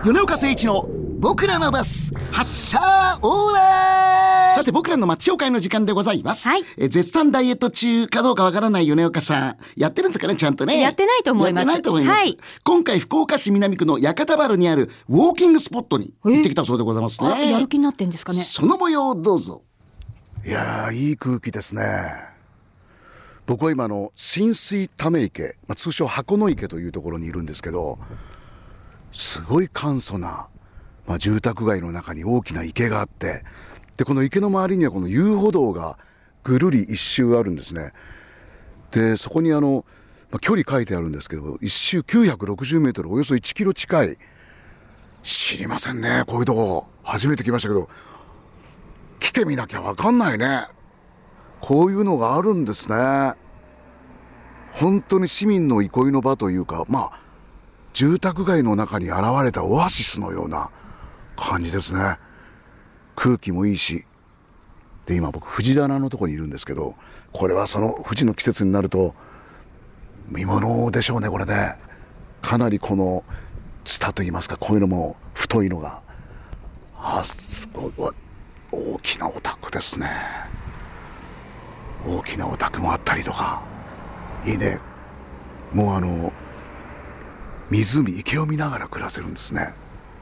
米岡誠一の僕らのバス発車オーライ。さて僕らの街紹介の時間でございます、 はい。 絶賛ダイエット中かどうかわからない米岡さん、やってるんですかね、ちゃんとね。 やってないと思います。 やってないと思います、 はい。 今回福岡市南区の屋形原にあるウォーキングスポットに行ってきたそうでございますね。 あ、やる気になってんですかね。 その模様をどうぞ。 いやー、いい空気ですね。僕は今浸水ため池、通称箱の池というところにいるんですけど、すごい簡素な、住宅街の中に大きな池があって、でこの池の周りにはこの遊歩道がぐるり一周あるんですね。でそこに距離書いてあるんですけど、一周960メートル、およそ1キロ近い。知りませんね、こういうとこ初めて来ましたけど、来てみなきゃ分かんないね。こういうのがあるんですね。本当に市民の憩いの場というか、住宅街の中に現れたオアシスのような感じですね。空気もいいし。で今僕藤棚のところにいるんですけど、これはその藤の季節になると見ものでしょうね。これね、かなりこのツタといいますか、こういうのも太いのが、すごい大きなお宅ですね。大きなお宅もあったりとか、いいね。もう湖、池を見ながら暮らせるんですね。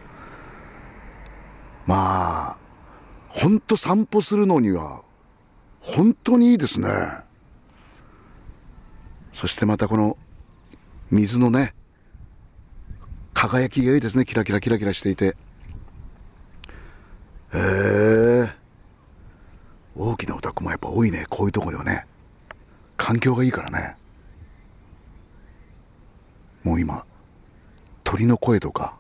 ほんと散歩するのには本当にいいですね。そしてまたこの水のね、輝きがいいですね。キラキラキラキラしていて、大きなお宅もやっぱ多いね。こういうところはね、環境がいいからね。もう今鳥の声とか、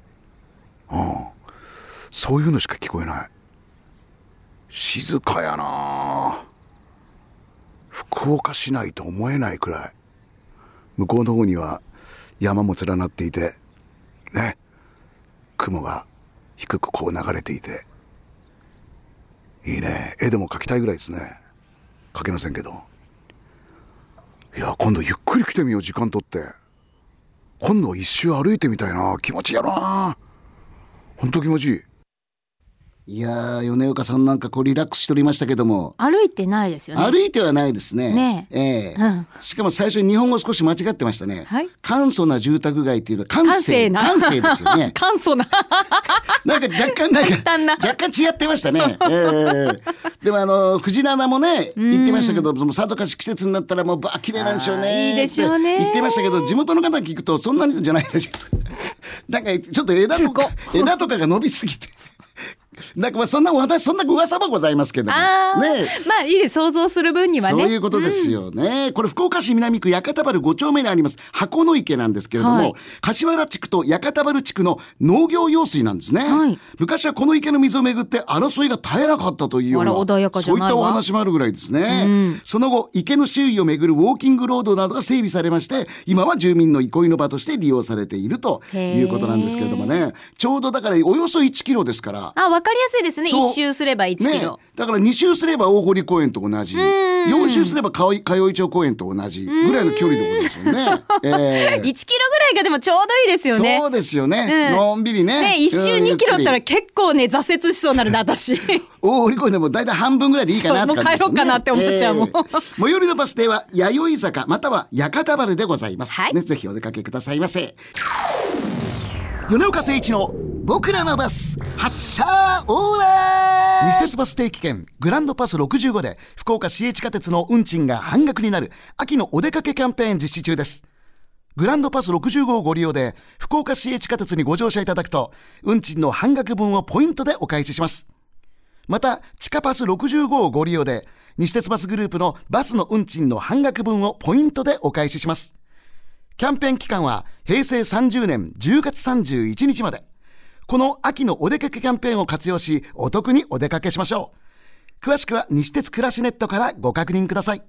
そういうのしか聞こえない。静かやな。福岡市内と思えないくらい。向こうの方には山も連なっていてね、雲が低くこう流れていて、いいね。絵でも描きたいぐらいですね。描けませんけど。いや、今度ゆっくり来てみよう、時間取って。今度一周歩いてみたいな。気持ちいいやろな。ほんと気持ちいい。 いやー、米岡さんなんかリラックスしておりましたけども、 歩いてないですよね。 歩いてはないですね。 ねしかも最初に日本語少し間違ってましたね、 はい。 簡素な住宅街っていうのは閑静ですよね。 簡素ななんか若干違ってましたね。でも藤棚もね言ってましたけど、さぞかし季節になったらもう綺麗なんでしょうね。 いいでしょうね。 言ってましたけど、地元の方が聞くとそんなにじゃないらしいです。なんかちょっと枝とかが伸びすぎてなんかそんな噂もございますけどもね。 いいです。想像する分にはね。 そういうことですよね、これ福岡市南区屋形原5丁目にあります箱の池なんですけれども、柏原地区と屋形原地区の農業用水なんですね、昔はこの池の水をめぐって争いが絶えなかったというような、 穏やかじゃないわ。 そういったお話もあるぐらいですね、その後池の周囲をめぐるウォーキングロードなどが整備されまして、今は住民の憩いの場として利用されているということなんですけれどもね。ちょうどだからおよそ1キロですから、 分かりやすいですね。1周すれば1キロ、 だから2周すれば大堀公園と同じ、4周すれば加代町公園と同じぐらいの距離でございますよね。 1キロぐらいがでもちょうどいいですよね。 そうですよね、のんびりね。 1周2キロったら結構ね、挫折しそうになるな私。 大堀公園でもだいたい半分ぐらいでいいかなって感じですね。 もう帰ろうかなって思っちゃうもん。 最寄りのバス停は弥生坂または屋形原でございます、ぜひお出かけくださいませ。米岡誠一の僕らのバス発車オーライ。西鉄バス定期券グランドパス65で福岡市営地下鉄の運賃が半額になる秋のお出かけキャンペーン実施中です。グランドパス65をご利用で福岡市営地下鉄にご乗車いただくと、運賃の半額分をポイントでお返しします。また地下パス65をご利用で西鉄バスグループのバスの運賃の半額分をポイントでお返しします。キャンペーン期間は平成30年10月31日まで。この秋のお出かけキャンペーンを活用し、お得にお出かけしましょう。詳しくは西鉄暮らしネットからご確認ください。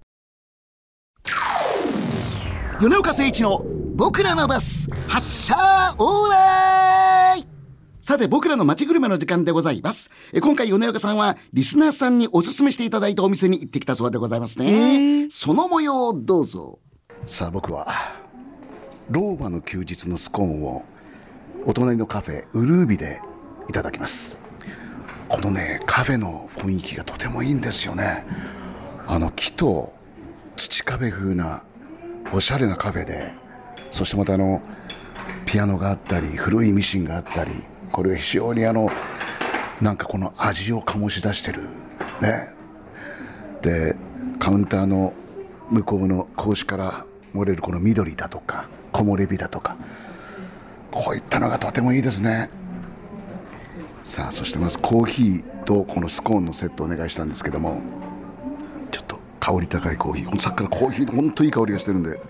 米岡誠一の僕らのバス発車オーライ。さて僕らの街グルメの時間でございます。今回米岡さんはリスナーさんにおすすめしていただいたお店に行ってきたそうでございますね。その模様をどうぞ。 さあ僕はローマの休日のスコーンをお隣のカフェウルービでいただきます。このねカフェの雰囲気がとてもいいんですよね。木と土壁風なおしゃれなカフェで、そしてまたピアノがあったり古いミシンがあったり、これは非常になんかこの味を醸し出してるね。でカウンターの向こうの格子から漏れるこの緑だとか木漏れ日だとか、こういったのがとてもいいですね。さあそしてまずコーヒーとこのスコーンのセットをお願いしたんですけども、ちょっと香り高いコーヒー、さっきからコーヒーの本当にいい香りがしてるんで、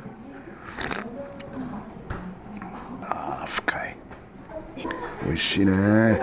深い、美味しいね。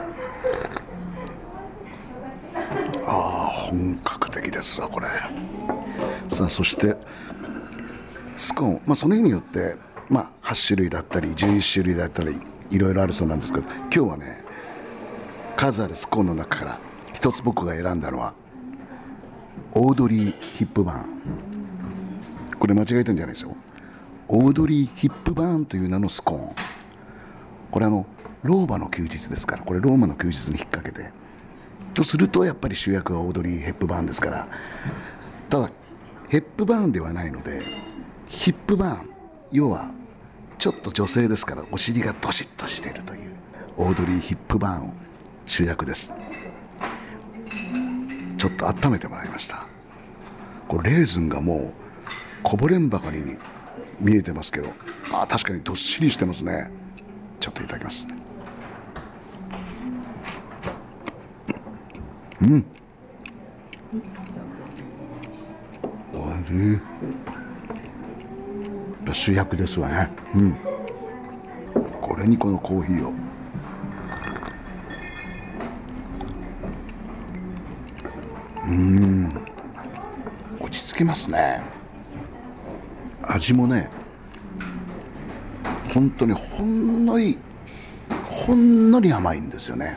本格的ですわこれ。さあそしてスコーン、その日によって、8種類だったり11種類だったりいろいろあるそうなんですけど、今日はね数あるスコーンの中から一つ僕が選んだのはオードリー・ヒップバーン。これ間違えてんじゃないですよ。オードリー・ヒップバーンという名のスコーン。これローマの休日ですから、これローマの休日に引っ掛けてとするとやっぱり主役はオードリー・ヘップバーンですから、ただヘップバーンではないのでヒップバーン、要はちょっと女性ですからお尻がドシッとしているというオードリー・ヒップバーン主役です。ちょっと温めてもらいました。これレーズンがもうこぼれんばかりに見えてますけど、確かにどっしりしてますね。ちょっといただきます。おいしい。主役ですわね。これにこのコーヒーを。落ち着きますね。味もね本当にほんのり甘いんですよね。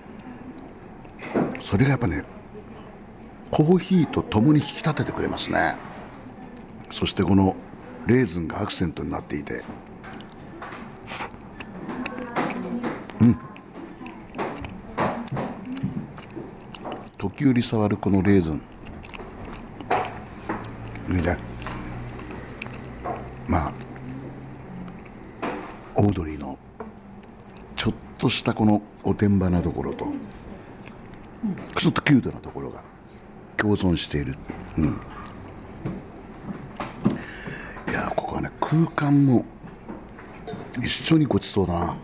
それがやっぱねコーヒーとともに引き立ててくれますね。そしてこのレーズンがアクセントになっていて、時折触るこのレーズンいいね。オードリーのちょっとしたこのおてんばなところと、ちょっとキュートなところが共存している。いやここはね空間も一緒にごちそうだな。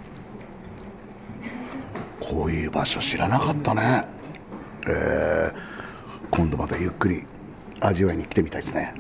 こういう場所知らなかったね。今度またゆっくり味わいに来てみたいですね。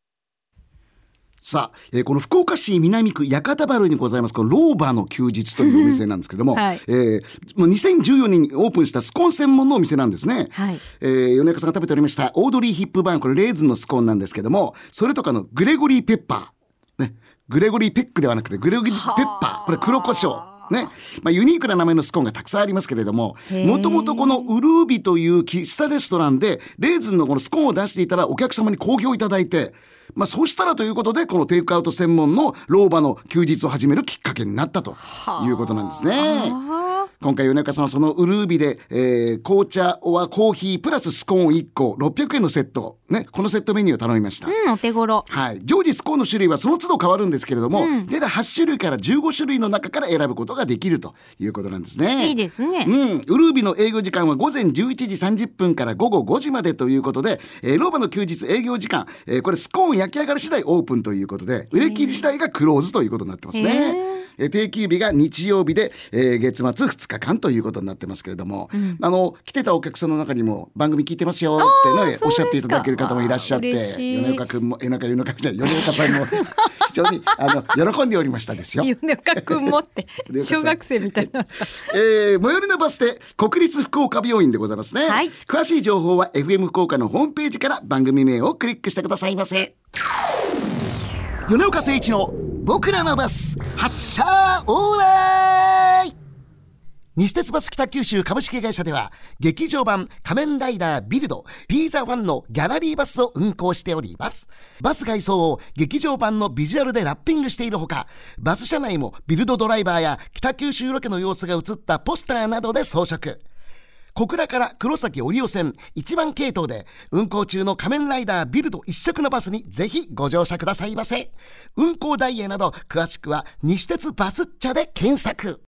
さあ、この福岡市南区屋形原にございますこのローバの休日というお店なんですけども、もう2014年にオープンしたスコーン専門のお店なんですね。米中さんが食べておりましたオードリー・ヒップバーン、これレーズンのスコーンなんですけども、それとかのグレゴリー・ペッパー、グレゴリー・ペックではなくてグレゴリー・ペッパー、これ黒胡椒ユニークな名前のスコーンがたくさんありますけれども、もともとこのウルービという喫茶レストランでレーズンのこのスコーンを出していたらお客様に好評いただいて、そうしたらということでこのテイクアウト専門のローバの休日を始めるきっかけになったということなんですね。今回米中さんはそのウルービで、紅茶はコーヒープラススコーン1個600円のセット、このセットメニューを頼みました。 お手頃。 常時スコーンの種類はその都度変わるんですけれども、出た8種類から15種類の中から選ぶことができるということなんですね。 いいですね。 ウルービの営業時間は午前11時30分から午後5時までということで、ローバの休日営業時間、これスコーン焼き上がり次第オープンということで、売れ切り次第がクローズということになってますね。定休日が日曜日で、月末2日間ということになってますけれども、来てたお客さんの中にも番組聞いてますよっておっしゃっていただける方もいらっしゃって、米岡君も米岡さんも非常に喜んでおりましたですよ。 米岡君もって小学生みたいな最寄りのバス停国立福岡病院でございますね。詳しい情報は FM 福岡のホームページから番組名をクリックしてくださいませ。米岡誠一の僕らのバス発車オーライ。 西鉄バス北九州株式会社では劇場版仮面ライダービルドピーザ1のギャラリーバスを運行しております。バス外装を劇場版のビジュアルでラッピングしているほか、バス車内もビルドドライバーや北九州ロケの様子が映ったポスターなどで装飾。小倉から黒崎折尾線1番系統で運行中の仮面ライダービルド一色のバスにぜひご乗車くださいませ。運行ダイヤなど詳しくは西鉄バスっちゃで検索。